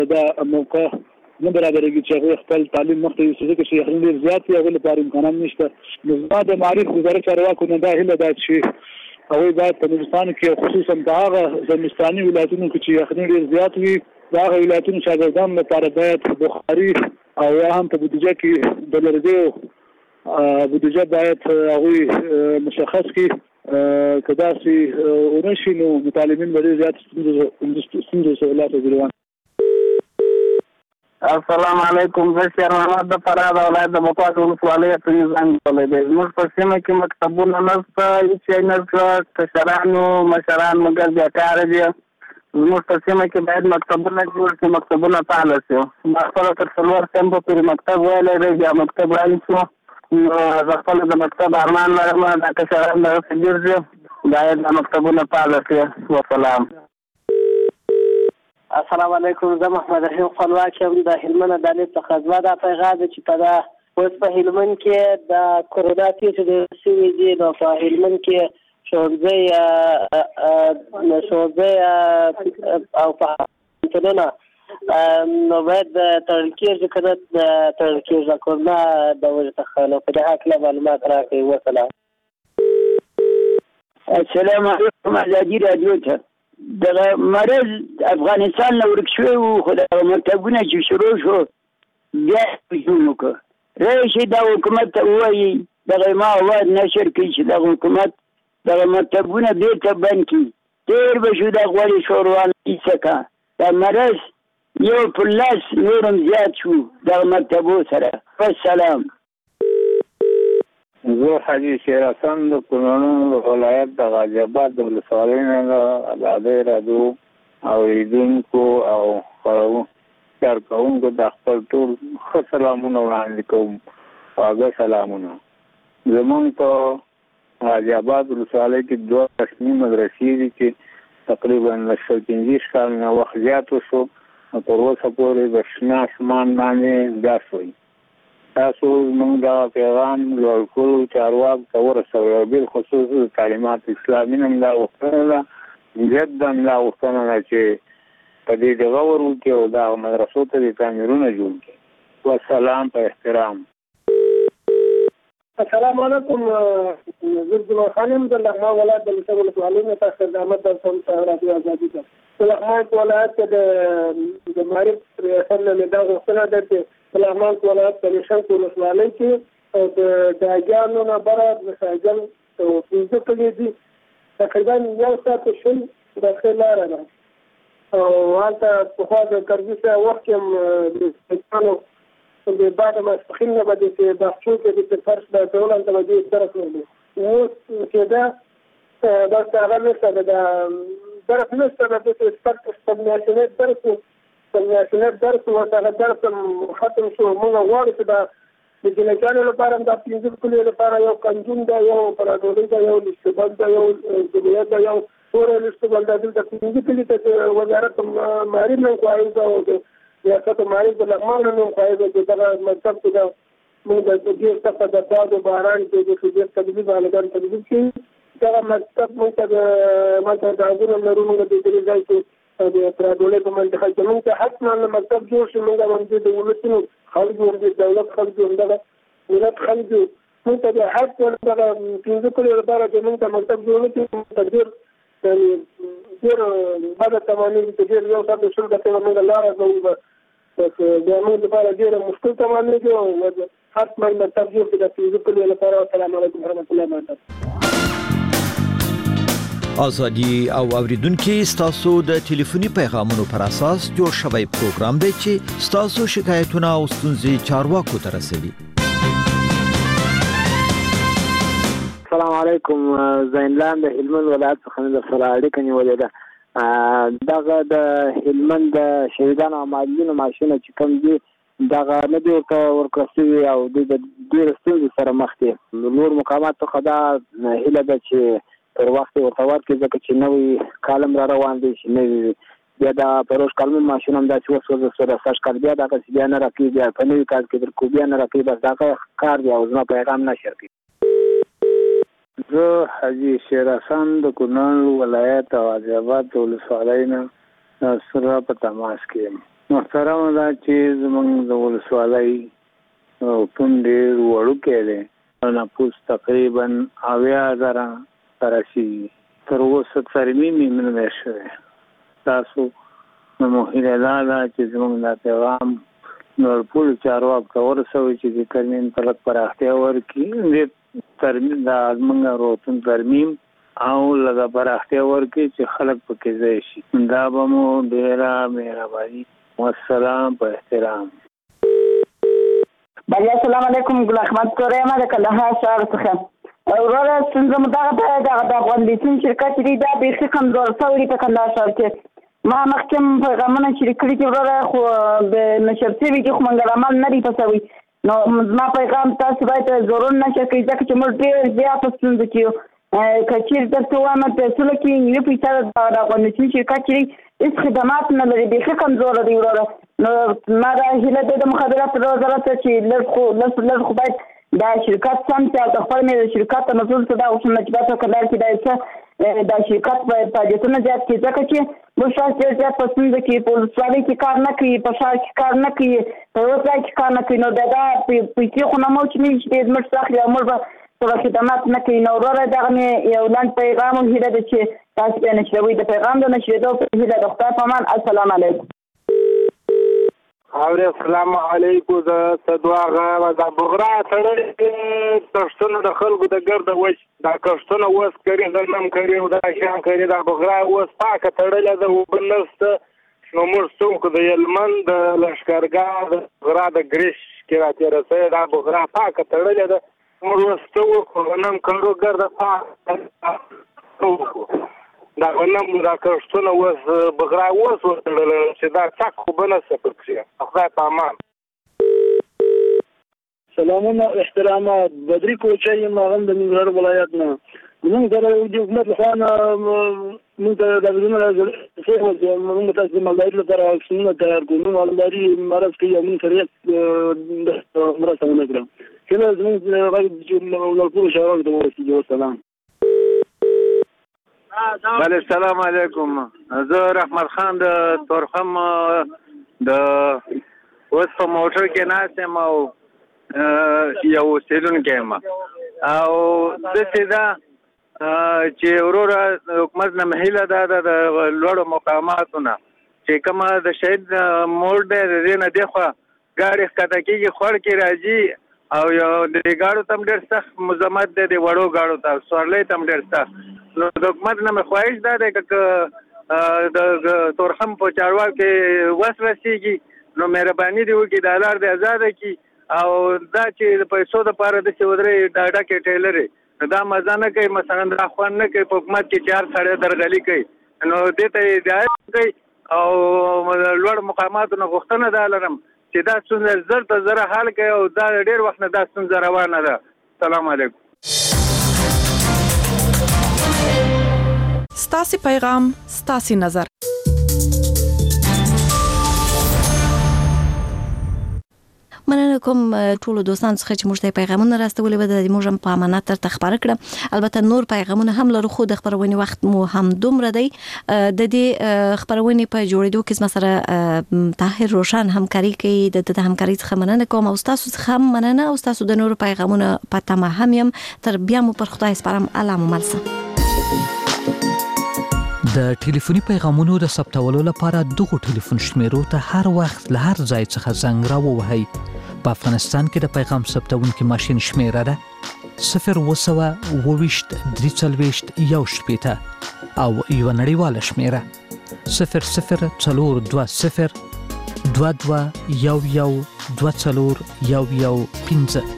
دا موقع نه برابرېږي چې هغوی خپل تعلیم مخته یوسي ځکه چې یخني ډېر زیات وي هغوی لپاره امکانات نشته. نو زما د معارف وزارت چارواکو نه دا هیله ده چې هغوی باید په نورستان کې خصوصا په هغه زمستاني ولایتونو کې چې یخني ډېر زیات وي د هغه ولایتونو شاګردانو لپاره باید بخاري او یا هم په بودیجه کې د لرګیو بودیجه باید هغوی مشخص کړي که داسې ونه شي نو متعلمین به ډېر زیات ستونزو سره لاس وګرځي. السلام علیکم. زه شیر محمد د فراه د ولایت د مقواس ولسوالۍ ټلویزیون کولی دی. زموږ په سیمه کې مکتبونه نشته، هېڅ شی نشته، کشرانو مشران مګر بیکاره دي. زموږ په سیمه کې باید مکتبونه جوړ شي، مکتبونه فعاله شي. ما خپله تر 4 کمپو پورې مکتب ویلی دی، بیا مکتب رایل شو. نو زه خپله د مکتب ارمان لرم، دا کشران دغسې ګرځي، باید دا مکتبونه فعاله شي. وسلام. السلام علیکم. زه محمد رحیم خپلواک یم د هلمند دانې څخه. زما دا پیغام دی چې په اوس په هلمند کې د کورونا پیښې ډېرې شوي دي، نو په هلمند کې ښوونځی او پوهنتونونه نو باید تړل کېږي که نه تړل کېږي کورونا د وجې څخه. نو په دې هکله معلومات راکړئ. وسلام. السلام علیکم. ازادي راډیو ته دغه مرض افغانستان نه ورک شوی و، خو دغه مکتبونه چې شروع شو بیا هجوم وکړه. راشي دا حکومت ته ووایي دغه ما اواز نشر کړي چې دغه حکومت دغه مکتبونه بېرته بند کړي. تېر به شو دا غوړې شوروان ایسه دا مرض یو پر لاس نورم زیات شو دغه مکتبو سره. والسلام. زه حاجي شیر حسن د کونړ ولایت د غازي آباد د ولسوالۍ نه د ازادۍ راډیو اورېدونکو او کارکوونکو د خپل ټول ښه سلامونه وړاندې کوم. خواږه سلامونه. زموږ په غازي آباد ولسوالۍ کې 2 رسمي مدرسې دي چې تقریبا له 150 کال نه وخت زیات وشو، تر اوسه پورې د شنه اسمان باندې ګاس وي. تاسو موږ دا پیغام لوړ کړو چارواکو ته ورسوئ، او بالخصوص د تعلیمات اسلامي نه دا غوښتنه ده، جدا دا غوښتنه ده چې په دې دغه ور وکړي او دا مدرسو ته د تعمیرونه جوړ کړي. والسلام په احترام. السلام علیکم. زه جمال خان یم د لغمان ولایت د لسه ولسوالۍ نه تاسو ته خدمت درکوم په رادیو ازادي کې. په لغمان ولایت کې د معارف ریاست نه دا غوښتنه ده چې په لغمان ولایت د لشنک ولسوالۍ کې د داګیانو نه بره د ساجل 15 کلي دي، تقریبا 1 ساعت شل داخل لاره ده. او هلته پخوا د کرزي صاحب وخت کې د د بعد ماسپښین نه به د باغچو کې د فرش د ټول هلته به دې درس ورلو. اوس چې دا داسې هغه نشته ده، د درس نشته ده، داسې شپږ میاشتنی درس و، شپږ میاشتنی درس و، هغه درس ختم شو. موږ غواړو چې دا د جنګیانو لپاره هم دا 15 کلیو لپاره یو کنجون ده، یو پراډولي ده، یو لشتبل ده، یو جبیه ده، یو پوره لشتبل ده. دلته 15 کلي ته وزارت معارف نه خواهی ده او ریاست معارف د لغمان نه خواهی ده چې دغه مکتب کې ده موږ د ډېر سخته د باد و باران کې د ډېر تدریب هلګان تدریب کړي. دغه مکتب موږ ته د داغونه لرو، موږ د دې ځای کې د پراډولۍ په منطقه کې موږ ته حتما مکتب جوړ شي. موږ هم د ولسونو خلک یو، د دولت خلک یو، دغه ملت خلک یو. موږ ته د حق دغه 15 کلو لپاره چې موږ ته مکتب جوړ نه کړي، موږ ته ډېر بده تمامېږي چې ډېر 1 ساعت شل دقیقې موږ لاره کوو، د موږ لپاره ډېره مشکل تمامېږي. او حتما مکتب جوړ کړي د 15 کلو لپاره. السلام علیکم ورحمت الله وبرکاته. ازادي او اوریدونکو ستاسو د ټلیفوني پیغامونو پر اساس جوړ شوی پروګرام دی چې ستاسو شکایتونه او ستونزې چارواکو ته رسوي. السلام علیکم. زینلان د هلمند ولایت څخه د سره اړیکه نیولې ده. دغه د هلمند د شهیدانو او معلولینو معاشونه چې کوم دي دغه نه دي ورکړل شوي او دوی د ډېرو ستونزو سره مخ دي. نور مقامات څخه دا هیله ده چې پر وخت ورته ورکړي، ځکه چې نوی کالم را روان دی چې نوي بیا د پروژ کالم معاشونه هم داسې وسوځه سوه د سږ کال بیا دغسې بیا نه راکوي، بیا په نوي کال کې درکو بیا نه راکوي. بس دغه کار دی او زما پیغام نشر کوي. زه حاجي شیر حسن د کونړ ولایت غازي آباد ولسوالۍ نه سره په تماس کې یم. محترم دا چې زمونږ د ولسوالۍ پون ډېر وړوکی دی، نفوس تقریبا 80,000 راشي، تر اوسه ترمیم یې نه دی شوی. تاسو نو هیله دا ده چې زمونږ دا پیغام نور ټولو چارواکو ته ورسوئ چې د ترمیم ته لږ پراختیا ورکړي، د ترمیم د زمونږ روغتون ترمیم او لږه پراختیا ورکړي چې خلک پکې ځای شي. دا به مو ډېره مهرباني. والسلام په احترام. بله السلام علیکم، ګل احمد کوره یم د کندهار ښار څخه. وروره ستونزه مو دغه د افغان لیتون شرکت دی دا بیخي کمزور شوی په کندهار ښار کې. ما مخکې پیغامونه شریک کړي چې وروره خو د نشر شوي دي خو منګل عمل نه دی پسوي. نو ما پیغام تاسو باید ضرور نشر کړئ ځکه چې موږ ډېر زیات په ستونزه کې یو. که چیرې درته ووایم پیسو کې نیمه پیسه د افغان لیتون شرکت چې دی هېڅ خدمات نه لري، بیخي کمزوره دی وروره. نو ما دا هیله ده د مخابراتو وزارت چې لږ خو باید دا شرکت سم چې او د خپل مې شرکت ته مسؤل څه دا اوسم نجبات په کندهار کې دا څه دا شرکت په فعالیتونه زیات کړي ځکه چې موږ شاید ډېر زیات په ستونزه کې په ولسوالۍ کې کار نه کوي، په ښار کې کار نه کوي، په یو ځای کې کار نه کوي. نو دا پیسې خو نه مو چې نه شي زموږ څخه اخلي او موږ به څه خدمات نه کوي. نو وروره دغه مې یو لنډ پیغام او هیله ده چې تاسو بیا نشروئ. د پیغام د نشرېدو په هیله د خدای په امان. السلام علیکم. السلام علیکم. د دواغه د بغرا تړلې کښتونه د خلکو د ګرده وچ دا کښتونه اوس کري غنم کري او دا شیان کري دا بغرا اوس پاکه تړلې ده اوبه نشته. نو موږ څوک د هلمند د لښکرګاه د بغرا د ګریش کې راتېره سوې دا بغرا پاکه تړلې ده. موږ اوس څه وکړو غنم کرو ګرده پاکه وکړو دا غنم دا کښتونه اوس بغرا اوس وتړله چې دا څک خو به نشته پکښې. خدای په امان. سلامونه احترامات. بدري کوچی یم هغه د ننګرهار ولایت نه. موږ سره د حکومت لخوا نه موږ ته دا بدلونه راځي موږ تاسو د مالدارۍ لپاره واکسینونه تیار کړو. موږ مالداري مرض کوي او موږ سره مرسته ونه کړو. کله زموږ غږ ټولو شاعرانو ته ورسېږي. والسلام. بله السلام علیکم. زه رحمت خان د تورخم د اوس په موټر کې ناست یم او یو اوسېدونکی یم او داسې ده چې وروره حکومت نه هیله دا ده د لوړو مقاماتو نه چې کومه د شهید موړ دی د دې نه دېخوا ګاډي ښکته کېږي خوړ کې راځي او یو د ګاډو ته هم ډېر سخت مزاحمت دی د وړو ګاډو ته سورلۍ ته هم ډېر سخت. نو د حکومت نه مې خواهش دا دی که د تورخم په چارواکو کې وس رسېږي نو مهرباني دې وکړي دا لار دې ازاده کړي او دا چې د پیسو دپاره داسې ودرې ډاډکې ټیلرې دا مزه نه کوي، مثلا دا خوند نه کوي په حکومت کې چې هر سړی درغلي کوي. نو دې ته هدایت کوي او لوړ مقاماتو نه غوښتنه دا لرم چې دا ستونزه زر ته زره حل کوي او دا ډېر وخت نه دا ستونزه روانه ده. السلام علیکم. ستاسې پیغام ستاسې نظر. مننه کوم ټولو دوستانو څخه چې موږ ته پیغامونه راستولي و د موږ هم په امانت درته خبره کړه. البته نور پیغامونه هم لرو خو د خبرونې وخت مو هم دومره دی. د دې خبرونې په جوړېدو کې زما سره طاهر روشن همکاري کوي. د همکاري څخه مننه کوم او تاسو څخه هم مننه او تاسو د نورو پیغامونه په تمه هم یم. تر بیا مو پر خدای سپارم. الله مو ملسه. د ټلیفوني پیغامونو د ثبتولو لپاره دغه ټلیفون شمیرو ته هر وخت له هر ځای څخه زنګ راووهئ. په افغانستان کې د پیغام ثبتونکي ماشین شمیره ده 020 340 1 او یو نړیواله شمیره 0042 22 11 24 15.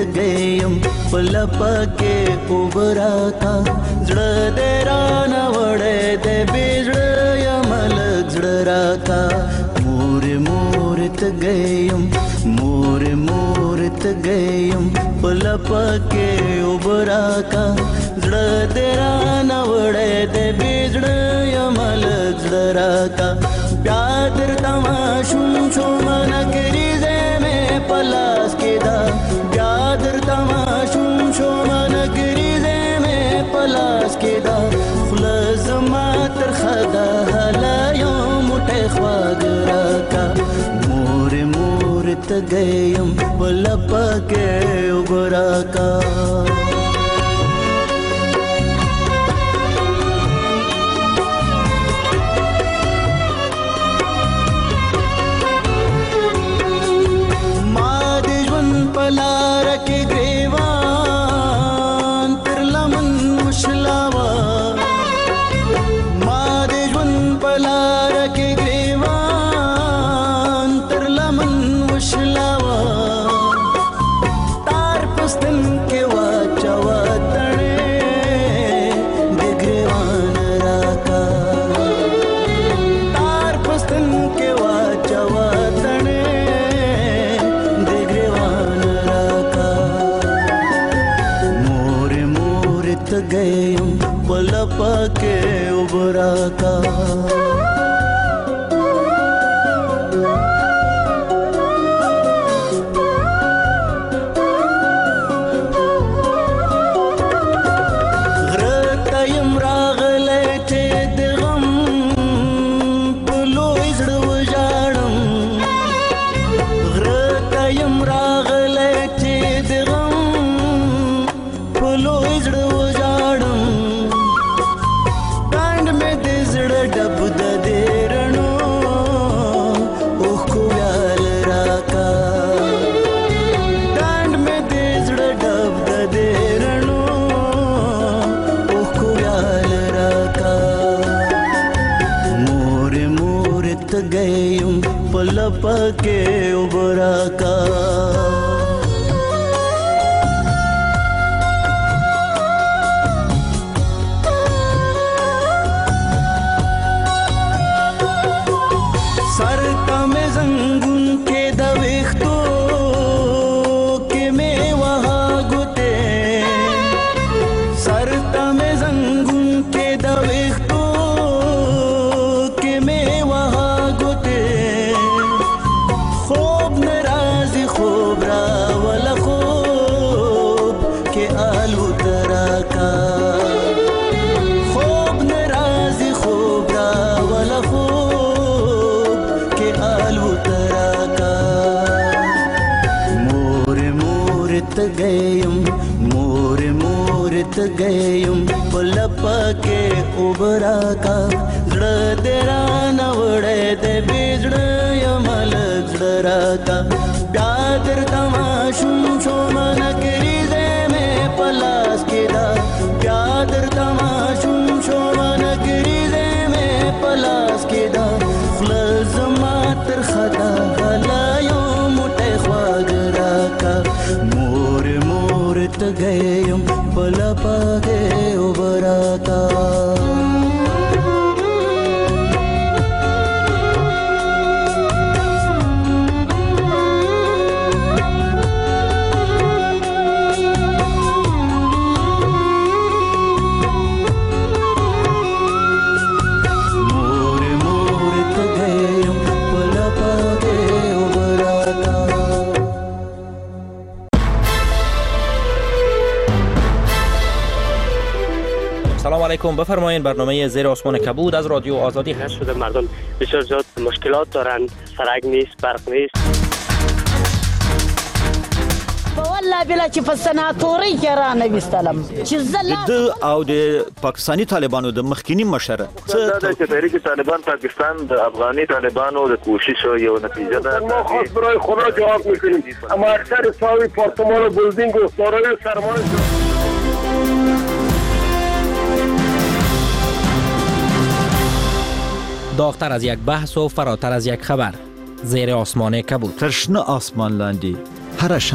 تګیم پلپکه اوبراتا زړه دې رانه وړې دې بيزړه یملک زړه راکا مور مور تګیم مور مور تګیم پلپکه اوبراکا زړه دې رانه وړې دې بيزړه یملک زړه راکا प्यादर तमाशुम शोमन करीजे में पलास के दा प्यादर तमाशुम शोमन करीजे में पलास के दा खुलज मातर खदा हला यौम टेख्वागरा का मोर मोर तगयम पलपा के उबरा का पलार के ग्रेवान तिरलमन मुशलावा मादेजवन पलार के ग्रेवान तिरलमन मुशलावा तार पस्तन के वाचवा तणे दे ग्रेवान राका तार पस्तन के वाचवा तणे गयम पलपा के उबरा का घरतयम रागले थे दगम पलोय जड़वजाड़म घरतयम रागले थे दगम पलोय डब दे रणो ओह कुयाल राका डांड में देजड़ डब दे रणो ओह कुयाल राका मोर मोर तगयम पलपा के उबरा का गयम मोर मोर तगयम पलपा के उबरा का जड़ तेरा नवड़े दे बिजड़ यमल जड़ा का प्यादर तमाशुम शोमन करीजे में पलास के दा प्यादर तमाशुम शोमन करीजे में पलास के दा खुलज मातर खदा हला यौम टेख्वागरा का मोर मोर तगयम पलपा के उबरा का سلام علیکم. بفرمایید برنامه زیر آسمان کبود از رادیو آزادی هست. شده مردم بسیار زیاد مشکلات دارند، سرک نیست، برق نیست. والله بلا چې په سناتوري کې را نه وستلم چې د او د پاکستانی طالبانو د مخکینی مشر څه د تحریک طالبان پاکستان د افغاني طالبانو د کوشش یو نتیجه ده. ما خاص برای خدا جواب میکنیم. اما اکثر ساوی پارتمان و بلدینگ و سارای سرمان داغتر از یک بحث و فراتر از یک خبر. زیر آسمان کبود. تشنه آسمان لاندی هر